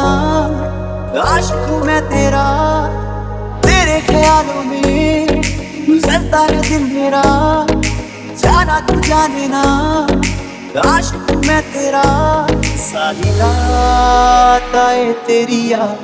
जाना, आशिक हूँ मैं तेरा। तेरे ख्यालों में गुजरता है दिल मेरा, जाना तू जाने ना, आशिक हूँ मैं तेरा। सारी रात आए तेरी याद,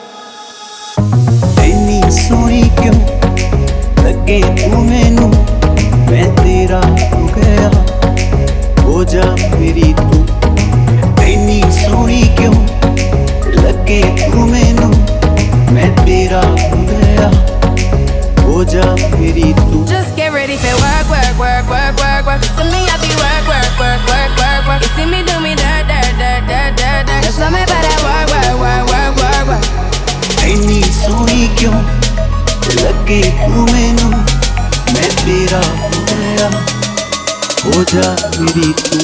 इतनी सोहनी क्यों लगे तू मैनू, मैं तेरा हो गया, हो जा मेरी तू। इतनी सोहनी क्यों लगे तू मैनू, मैं तेरा हो गया, हो जा मेरी तू। Just get ready for work, work, work, work, work, work. To me, I be work, work, work, work, work, work. You see me do me dirt, dirt, dirt, dirt, dirt, dirt. Just tell me about that work, work, work, work, work, work. इतनी सोहनी क्यों लगे तू मैनू, मैं तेरा हो गया, हो जा मेरी तू।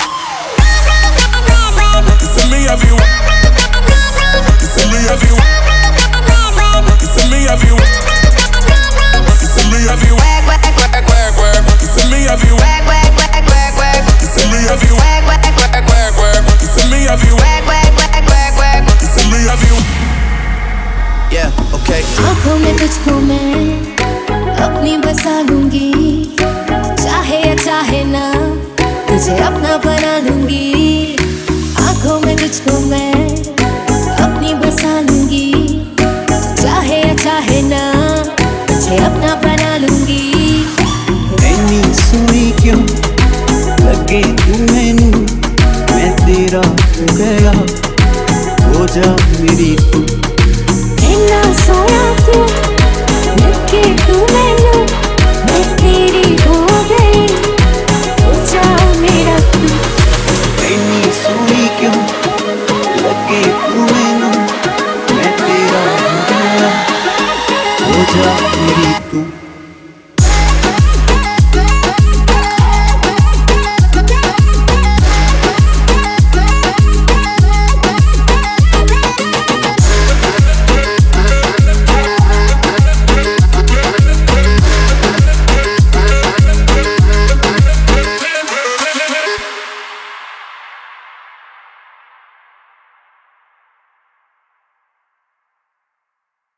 You see me have you, you see me have you, you see me have you, you see me have you, Work, work, work, work, work, work. you see me have you, Work, work, work, work, work, work. you see me have you, Work, work, work, work, work, work. you see me have you, Work, work, work, work, work, work. you see me have you. Yeah, okay. आँखों में तुझको मैं अपनी बसा लूंगी, चाहे या चाहे ना तुझे अपना बना लूंगी। आँखों में तुझको मैं अपनी बसा लूंगी, चाहे या चाहे ना तुझे अपना बना लूंगी। इतनी सोहनी क्यों लगे तू मैनू, मैं तेरा हो गया, हो जा मेरी तू। इतना सोया तू लगे तू मैनू, मैं तेरी हो गई, हो जा मेरा तू। इतनी सोहनी क्यों लगे तू मैनू, मैं तेरा हो गया, हो जा मेरी तू।